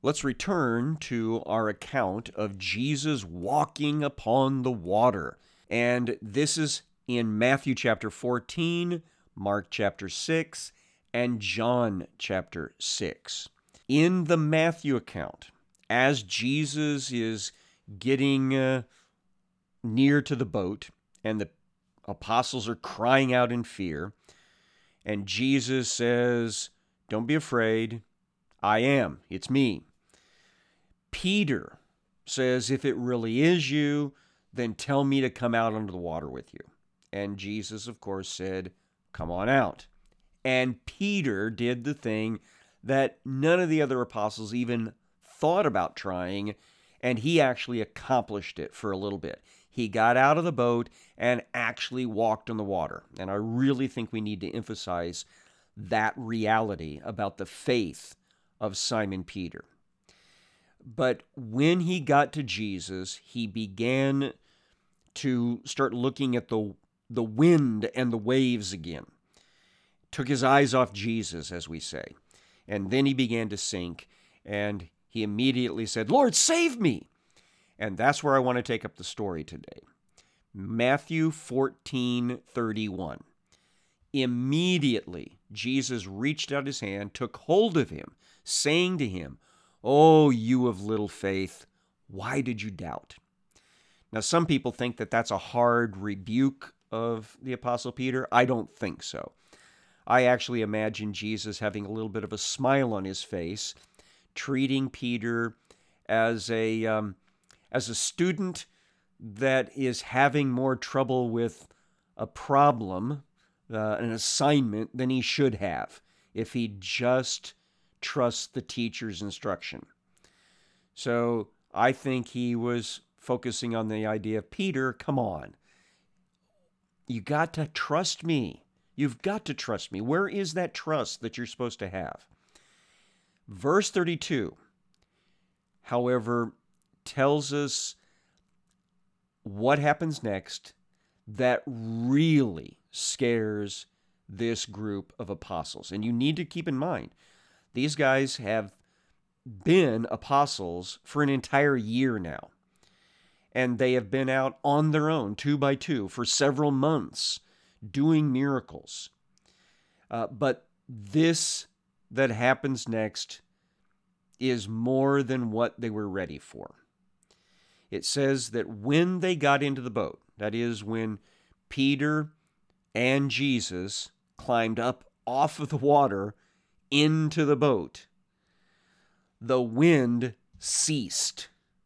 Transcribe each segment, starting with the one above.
Let's return to our account of Jesus walking upon the water. And this is in Matthew chapter 14, Mark chapter 6, and John chapter 6. In the Matthew account, as Jesus is getting near to the boat and the apostles are crying out in fear, and Jesus says, "Don't be afraid. I am. It's me." Peter says, "If it really is you, then tell me to come out under the water with you." And Jesus, of course, said, "Come on out." And Peter did the thing that none of the other apostles even thought about trying, and he actually accomplished it for a little bit. He got out of the boat and actually walked on the water. And I really think we need to emphasize that reality about the faith of Simon Peter. But when he got to Jesus, he began to start looking at the wind and the waves again. Took his eyes off Jesus, as we say. And then he began to sink, and he immediately said, "Lord, save me!" And that's where I want to take up the story today. Matthew 14:31. Immediately, Jesus reached out his hand, took hold of him, saying to him, "Oh, you of little faith, why did you doubt?" Now, some people think that that's a hard rebuke of the Apostle Peter. I don't think so. I actually imagine Jesus having a little bit of a smile on his face, treating Peter as a student that is having more trouble with a problem, an assignment, than he should have if he just trusts the teacher's instruction. So I think he was focusing on the idea of, "Peter, come on. You got to trust me. You've got to trust me." Where is that trust that you're supposed to have? Verse 32, however, tells us what happens next that really scares this group of apostles. And you need to keep in mind, these guys have been apostles for an entire year now. And they have been out on their own, two by two, for several months, doing miracles. But this that happens next is more than what they were ready for. It says that when they got into the boat, that is, when Peter and Jesus climbed up off of the water into the boat, the wind ceased.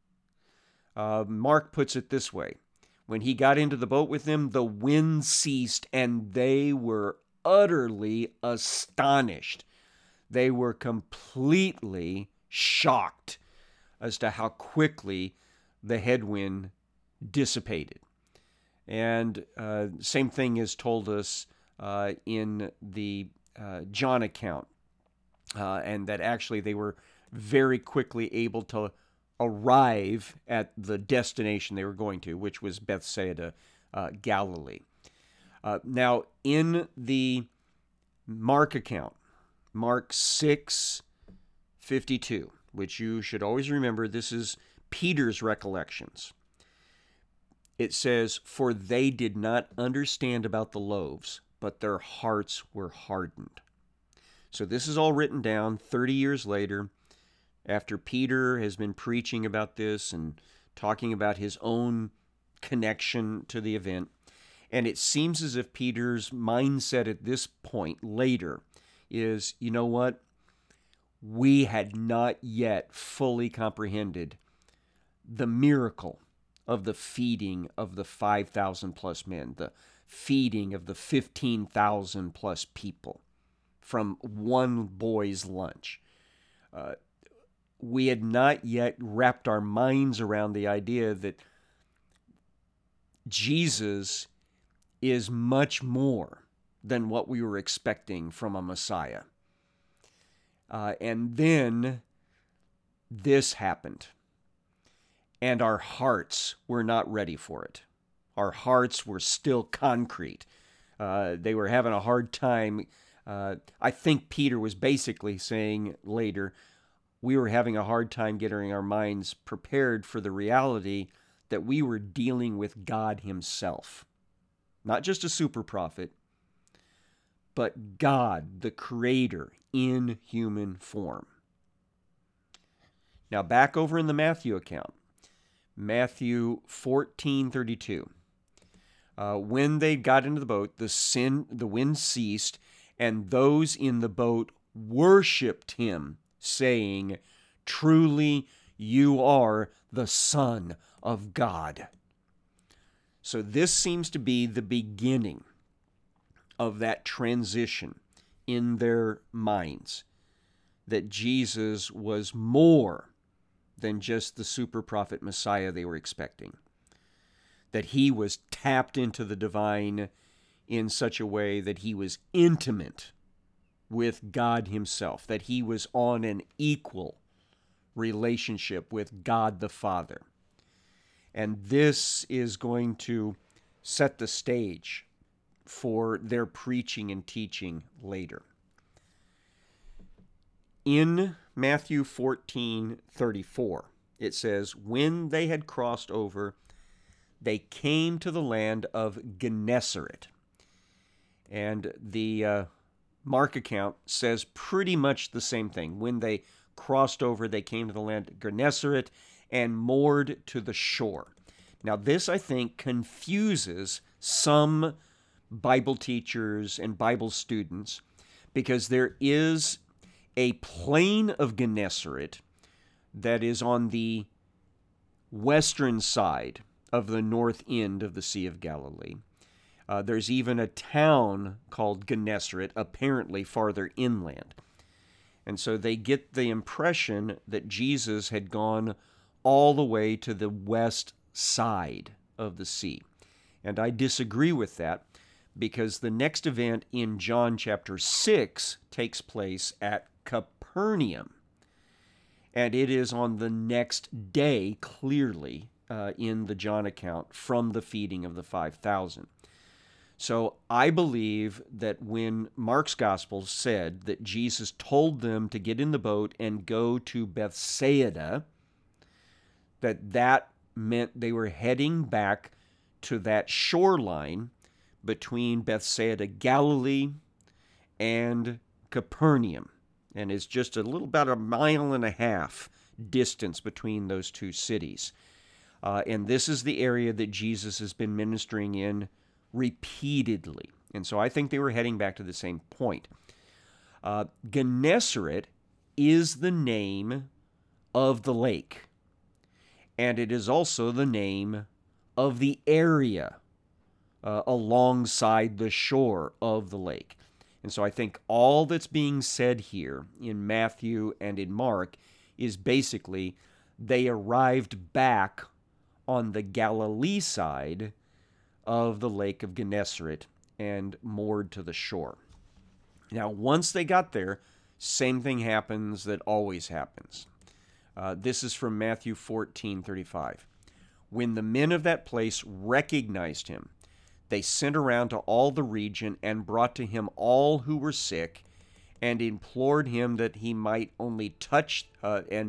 Mark puts it this way: when he got into the boat with them, the wind ceased, and they were utterly astonished. They were completely shocked as to how quickly the headwind dissipated. And same thing is told us in the John account, and that actually they were very quickly able to arrive at the destination they were going to, which was Bethsaida, Galilee. Now, in the Mark account, Mark 6:52, which you should always remember, this is Peter's recollections. It says, "For they did not understand about the loaves, but their hearts were hardened." So this is all written down 30 years later, after Peter has been preaching about this and talking about his own connection to the event. And it seems as if Peter's mindset at this point later is, you know what? We had not yet fully comprehended the miracle of the feeding of the 5,000 plus men, the feeding of the 15,000 plus people from one boy's lunch. We had not yet wrapped our minds around the idea that Jesus is much more than what we were expecting from a Messiah. And then this happened, and our hearts were not ready for it. Our hearts were still concrete. They were having a hard time. I think Peter was basically saying later, we were having a hard time getting our minds prepared for the reality that we were dealing with God himself. Not just a super prophet, but God, the Creator, in human form. Now back over in the Matthew account, Matthew 14:32. When they got into the boat, the wind ceased, and those in the boat worshipped him, saying, "Truly you are the Son of God." So this seems to be the beginning of that transition in their minds, that Jesus was more than just the super prophet Messiah they were expecting, that he was tapped into the divine in such a way that he was intimate with God himself, that he was on an equal relationship with God the Father. And this is going to set the stage for their preaching and teaching later. In Matthew 14:34, it says, when they had crossed over, they came to the land of Gennesaret. And the Mark account says pretty much the same thing. When they crossed over, they came to the land of Gennesaret and moored to the shore. Now, this, I think, confuses some Bible teachers and Bible students, because there is a plain of Gennesaret that is on the western side of the north end of the Sea of Galilee. There's even a town called Gennesaret, apparently farther inland. And so they get the impression that Jesus had gone all the way to the west side of the sea. And I disagree with that, because the next event in John chapter 6 takes place at Capernaum. And it is on the next day, clearly, in the John account, from the feeding of the 5,000. So I believe that when Mark's gospel said that Jesus told them to get in the boat and go to Bethsaida, that meant they were heading back to that shoreline between Bethsaida, Galilee, and Capernaum. And it's just about a mile and a half distance between those two cities. And this is the area that Jesus has been ministering in repeatedly. And so I think they were heading back to the same point. Gennesaret is the name of the lake. And it is also the name of the area alongside the shore of the lake. And so I think all that's being said here in Matthew and in Mark is basically they arrived back on the Galilee side of the Lake of Gennesaret and moored to the shore. Now, once they got there, same thing happens that always happens. This is from Matthew 14:35. When the men of that place recognized him, they sent around to all the region and brought to him all who were sick, and implored him that they might only touch the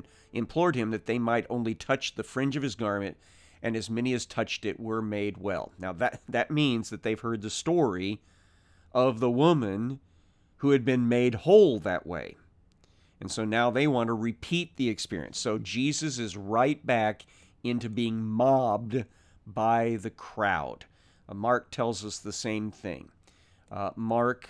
fringe of his garment, and as many as touched it were made well. Now that means that they've heard the story of the woman who had been made whole that way. And so now they want to repeat the experience. So Jesus is right back into being mobbed by the crowd. Mark tells us the same thing. Mark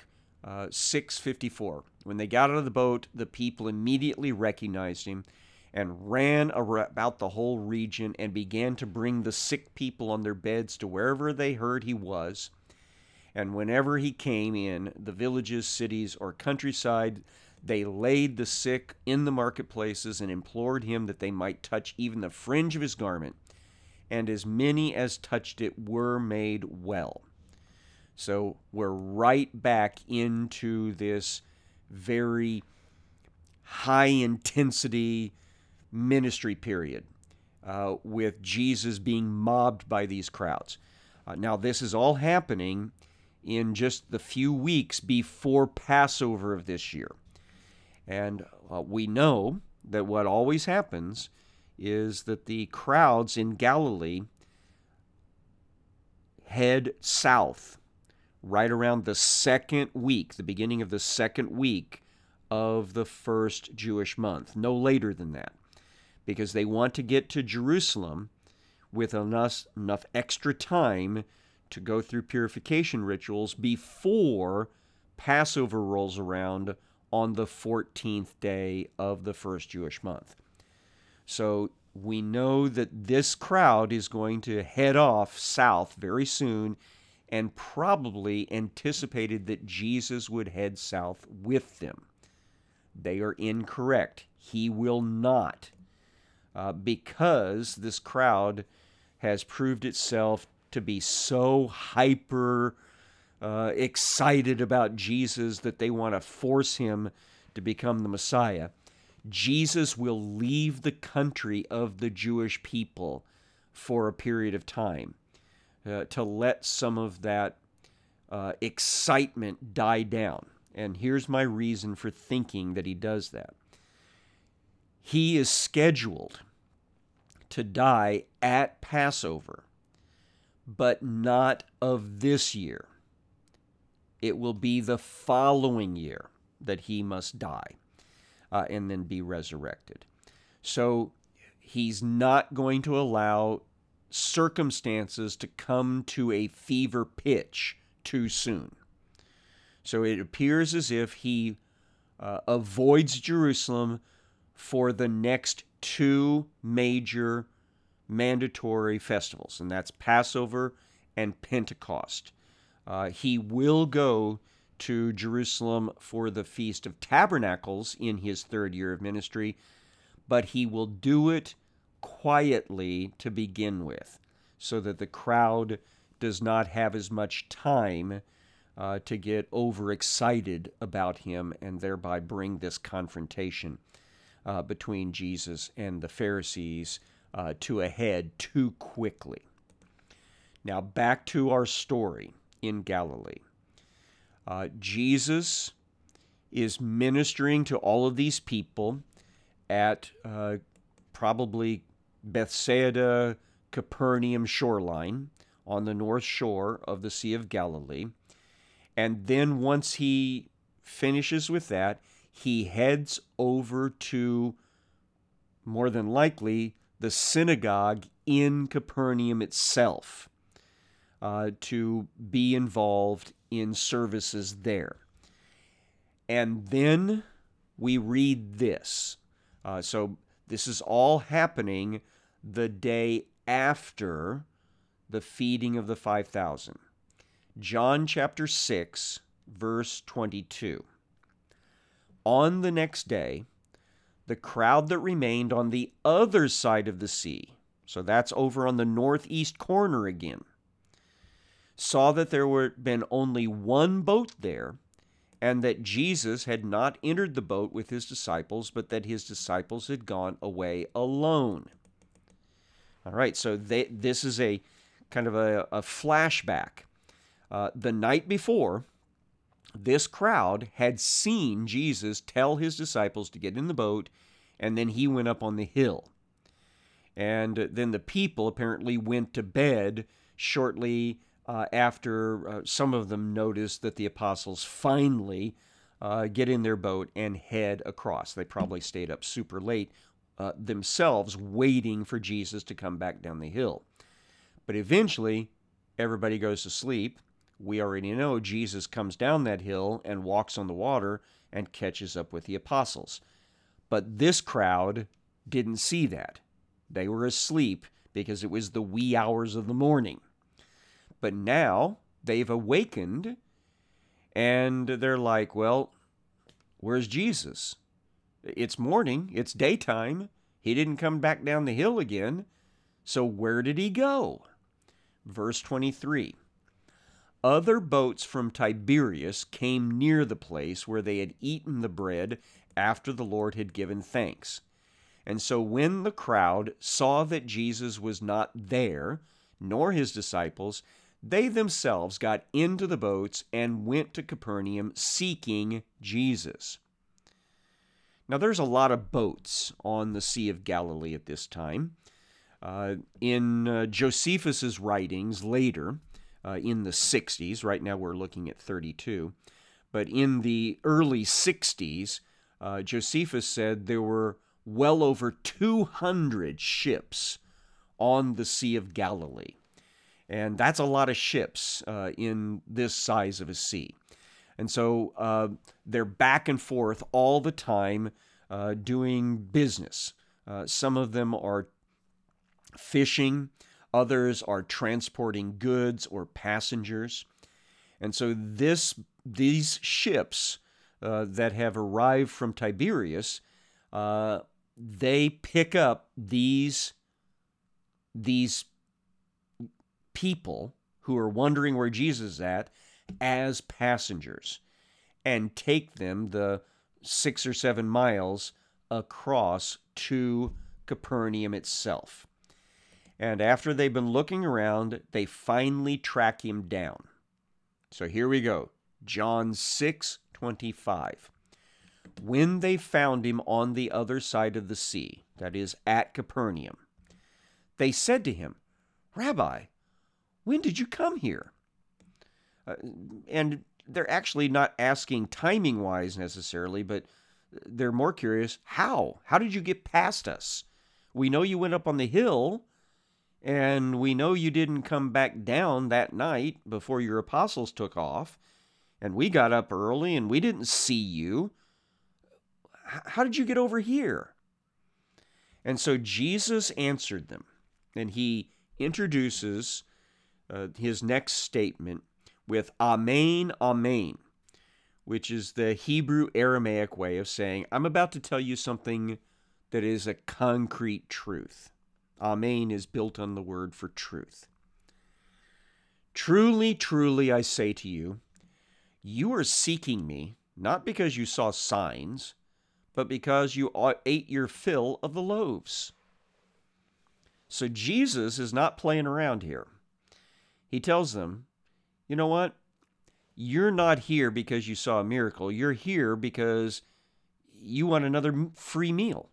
6:54. When they got out of the boat, the people immediately recognized him and ran about the whole region and began to bring the sick people on their beds to wherever they heard he was. And whenever he came in the villages, cities, or countryside, they laid the sick in the marketplaces and implored him that they might touch even the fringe of his garment. And as many as touched it were made well. So we're right back into this very high-intensity ministry period with Jesus being mobbed by these crowds. Now, this is all happening in just the few weeks before Passover of this year. And we know that what always happens is that the crowds in Galilee head south right around the second week, the beginning of the second week of the first Jewish month, no later than that, because they want to get to Jerusalem with enough extra time to go through purification rituals before Passover rolls around on the 14th day of the first Jewish month. So we know that this crowd is going to head off south very soon, and probably anticipated that Jesus would head south with them. They are incorrect. He will not, because this crowd has proved itself to be so hyper excited about Jesus that they want to force him to become the Messiah. Jesus will leave the country of the Jewish people for a period of time to let some of that excitement die down. And here's my reason for thinking that he does that. He is scheduled to die at Passover, but not of this year. It will be the following year that he must die and then be resurrected. So he's not going to allow circumstances to come to a fever pitch too soon. So it appears as if he avoids Jerusalem for the next two major mandatory festivals, and that's Passover and Pentecost. He will go to Jerusalem for the Feast of Tabernacles in his third year of ministry, but he will do it quietly to begin with, so that the crowd does not have as much time to get overexcited about him and thereby bring this confrontation between Jesus and the Pharisees to a head too quickly. Now back to our story in Galilee. Jesus is ministering to all of these people at probably Bethsaida, Capernaum shoreline on the north shore of the Sea of Galilee. And then once he finishes with that, he heads over to, more than likely, the synagogue in Capernaum itself to be involved in services there. And then we read this. So this is all happening the day after the feeding of the 5,000. John chapter 6, verse 22. On the next day, the crowd that remained on the other side of the sea, so that's over on the northeast corner again, saw that there had been only one boat there, and that Jesus had not entered the boat with his disciples, but that his disciples had gone away alone. All right, so this is a kind of a flashback. The night before, this crowd had seen Jesus tell his disciples to get in the boat, and then he went up on the hill. And then the people apparently went to bed shortly after some of them noticed that the apostles finally get in their boat and head across. They probably stayed up super late themselves waiting for Jesus to come back down the hill. But eventually, everybody goes to sleep. We already know Jesus comes down that hill and walks on the water and catches up with the apostles. But this crowd didn't see that. They were asleep because it was the wee hours of the morning. But now they've awakened and they're like, well, where's Jesus? It's morning. It's daytime. He didn't come back down the hill again. So where did he go? Verse 23. Other boats from Tiberias came near the place where they had eaten the bread after the Lord had given thanks. And so when the crowd saw that Jesus was not there, nor his disciples, they themselves got into the boats and went to Capernaum seeking Jesus. Now, there's a lot of boats on the Sea of Galilee at this time. In Josephus's writings later, in the 60s, right now we're looking at 32, but in the early 60s, Josephus said there were well over 200 ships on the Sea of Galilee. And that's a lot of ships in this size of a sea. And so they're back and forth all the time doing business. Some of them are fishing, others are transporting goods or passengers. And so these ships that have arrived from Tiberias, they pick up these people who are wondering where Jesus is at as passengers and take them the 6 or 7 miles across to Capernaum itself. And after they've been looking around, they finally track him down. So here we go. John 6:25. When they found him on the other side of the sea, that is at Capernaum, they said to him, Rabbi, when did you come here? And they're actually not asking timing-wise necessarily, but they're more curious, how? How did you get past us? We know you went up on the hill, and we know you didn't come back down that night before your apostles took off, and we got up early, and we didn't see you. How did you get over here? And so Jesus answered them, and he introduces his next statement with Amen, Amen, which is the Hebrew Aramaic way of saying, I'm about to tell you something that is a concrete truth. Amen is built on the word for truth. Truly, truly, I say to you, you are seeking me, not because you saw signs, but because you ate your fill of the loaves. So Jesus is not playing around here. He tells them, you know what? You're not here because you saw a miracle. You're here because you want another free meal.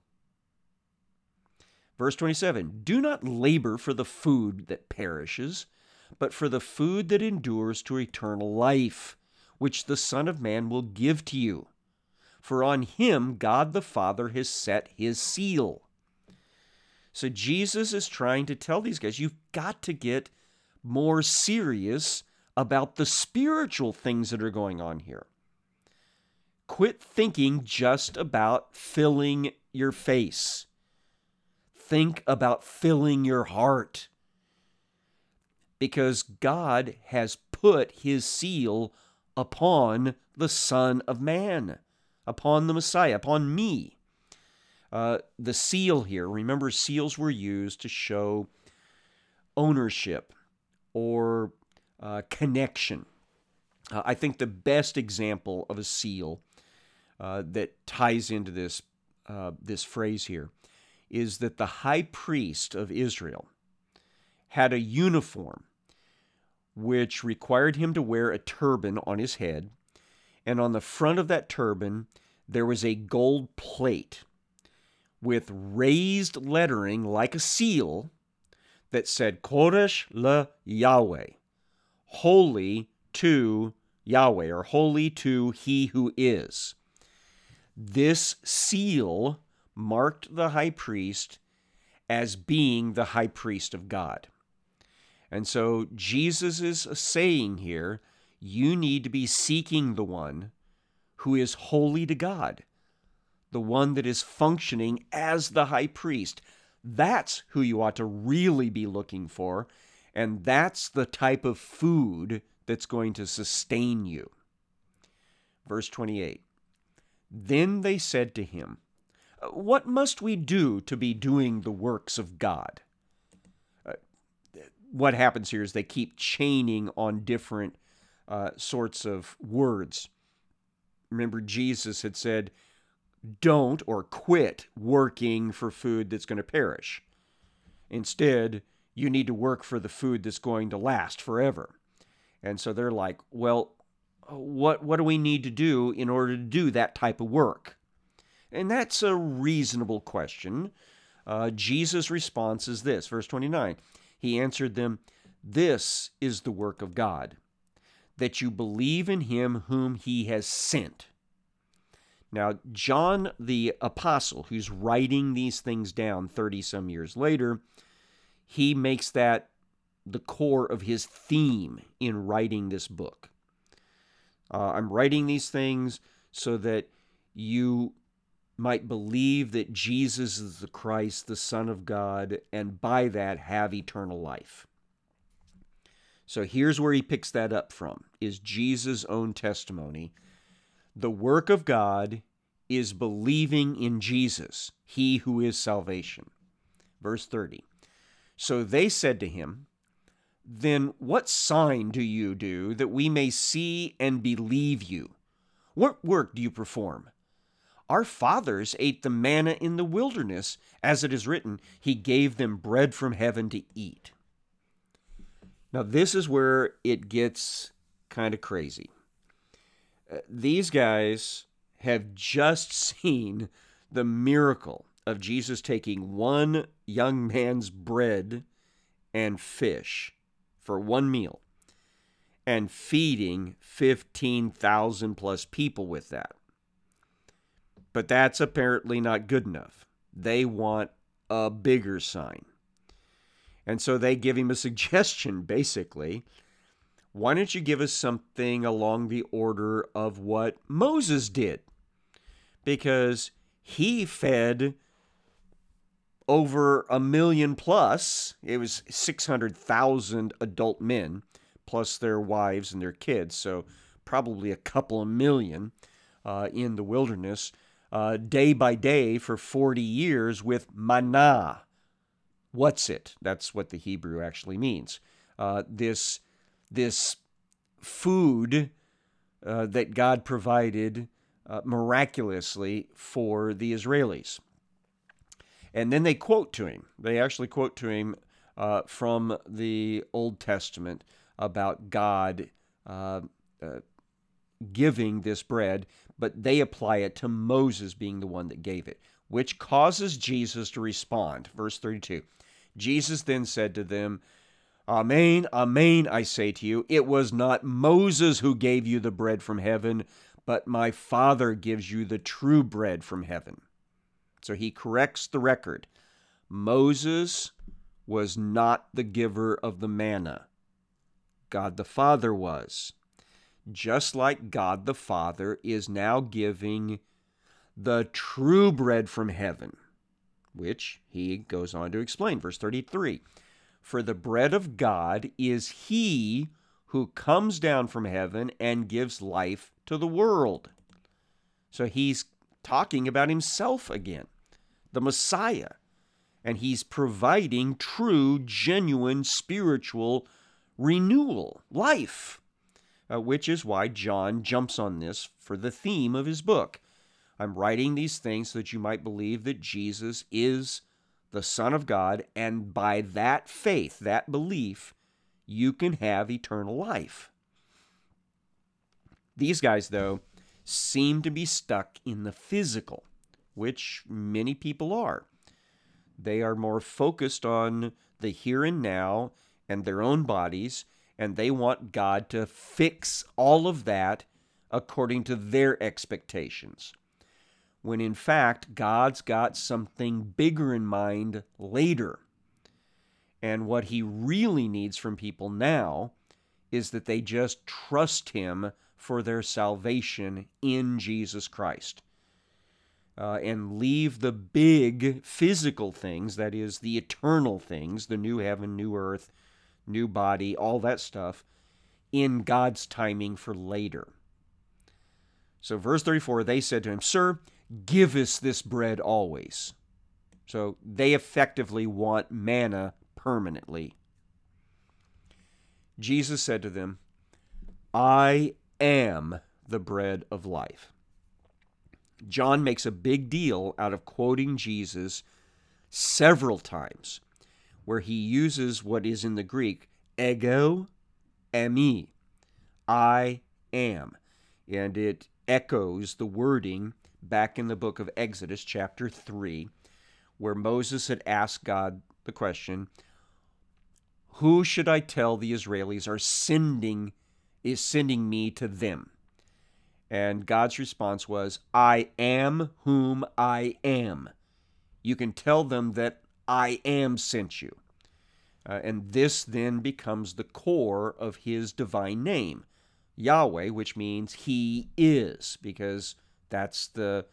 Verse 27, do not labor for the food that perishes, but for the food that endures to eternal life, which the Son of Man will give to you. For on him God the Father has set his seal. So Jesus is trying to tell these guys, you've got to get more serious about the spiritual things that are going on here. Quit thinking just about filling your face. Think about filling your heart. Because God has put his seal upon the Son of Man, upon the Messiah, upon me. The seal here, remember, seals were used to show ownership or connection. I think the best example of a seal that ties into this phrase here is that the high priest of Israel had a uniform which required him to wear a turban on his head, and on the front of that turban there was a gold plate with raised lettering like a seal that said Kodesh le Yahweh, holy to Yahweh, or holy to he who is. This seal marked the high priest as being the high priest of God. And so Jesus is saying here, you need to be seeking the one who is holy to God, the one that is functioning as the high priest. That's who you ought to really be looking for, and that's the type of food that's going to sustain you. Verse 28, then they said to him, what must we do to be doing the works of God? What happens here is they keep chaining on different sorts of words. Remember, Jesus had said, don't or quit working for food that's going to perish. Instead, you need to work for the food that's going to last forever. And so they're like, well, what do we need to do in order to do that type of work? And that's a reasonable question. Jesus' response is this, verse 29. He answered them, "This is the work of God, that you believe in him whom he has sent." Now, John the Apostle, who's writing these things down 30-some years later, he makes that the core of his theme in writing this book. I'm writing these things so that you might believe that Jesus is the Christ, the Son of God, and by that have eternal life. So here's where he picks that up from, is Jesus' own testimony. The work of God is believing in Jesus, he who is salvation. Verse 30. So they said to him, "Then what sign do you do that we may see and believe you? What work do you perform? Our fathers ate the manna in the wilderness, as it is written, he gave them bread from heaven to eat." Now, this is where it gets kind of crazy. These guys have just seen the miracle of Jesus taking one young man's bread and fish for one meal and feeding 15,000 plus people with that. But that's apparently not good enough. They want a bigger sign. And so they give him a suggestion, basically. Why don't you give us something along the order of what Moses did? Because he fed over 1 million plus. It was 600,000 adult men, plus their wives and their kids. So probably a couple of million in the wilderness, day by day for 40 years with manna. What's it? That's what the Hebrew actually means. This food that God provided miraculously for the Israelis. And then they quote to him. They actually quote to him from the Old Testament about God giving this bread, but they apply it to Moses being the one that gave it, which causes Jesus to respond. Verse 32. Jesus then said to them, "Amen, amen, I say to you, it was not Moses who gave you the bread from heaven, but my Father gives you the true bread from heaven." So he corrects the record. Moses was not the giver of the manna. God the Father was. Just like God the Father is now giving the true bread from heaven, which he goes on to explain. Verse 33, "For the bread of God is he who comes down from heaven and gives life to the world." So he's talking about himself again, the Messiah, and he's providing true, genuine, spiritual renewal, life, which is why John jumps on this for the theme of his book. I'm writing these things so that you might believe that Jesus is the Son of God, and by that faith, that belief, you can have eternal life. These guys, though, seem to be stuck in the physical, which many people are. They are more focused on the here and now and their own bodies, and they want God to fix all of that according to their expectations, when in fact, God's got something bigger in mind later. And what he really needs from people now is that they just trust him for their salvation in Jesus Christ. And leave the big physical things, that is, the eternal things, the new heaven, new earth, new body, all that stuff, in God's timing for later. So verse 34, they said to him, "Sir, give us this bread always." So they effectively want manna permanently. Jesus said to them, "I am the bread of life." John makes a big deal out of quoting Jesus several times, where he uses what is in the Greek, ego eimi, I am. And it echoes the wording back in the book of Exodus, chapter 3, where Moses had asked God the question, who should I tell the Israelis is sending me to them? And God's response was, I am whom I am. You can tell them that I am sent you. And this then becomes the core of his divine name, Yahweh, which means he is, because that's the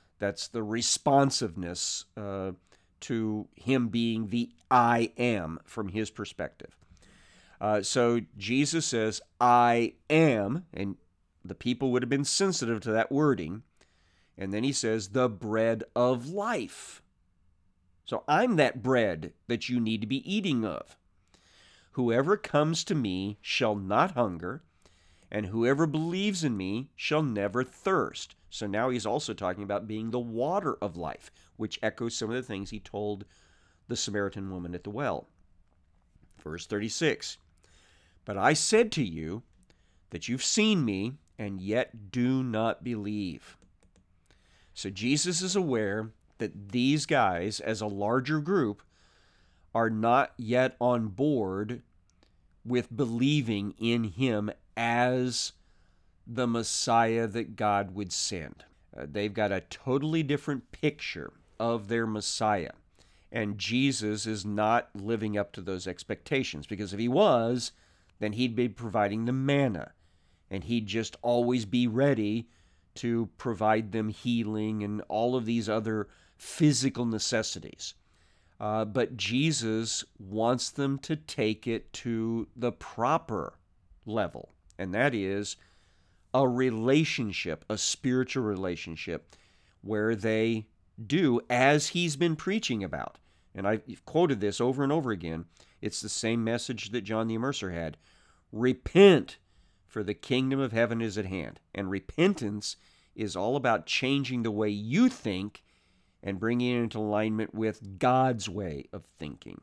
responsiveness to him being the I am from his perspective. So Jesus says, I am, and the people would have been sensitive to that wording. And then he says, the bread of life. So I'm that bread that you need to be eating of. Whoever comes to me shall not hunger, and whoever believes in me shall never thirst. So now he's also talking about being the water of life, which echoes some of the things he told the Samaritan woman at the well. Verse 36, but I said to you that you've seen me, and yet do not believe. So Jesus is aware that these guys, as a larger group, are not yet on board with believing in him as the Messiah that God would send. They've got a totally different picture of their Messiah. And Jesus is not living up to those expectations, because if he was, then he'd be providing the manna, and he'd just always be ready to provide them healing and all of these other physical necessities. But Jesus wants them to take it to the proper level, and that is a relationship, a spiritual relationship, where they do as he's been preaching about. And I've quoted this over and over again. It's the same message that John the Immerser had. Repent, for the kingdom of heaven is at hand. And repentance is all about changing the way you think and bringing it into alignment with God's way of thinking.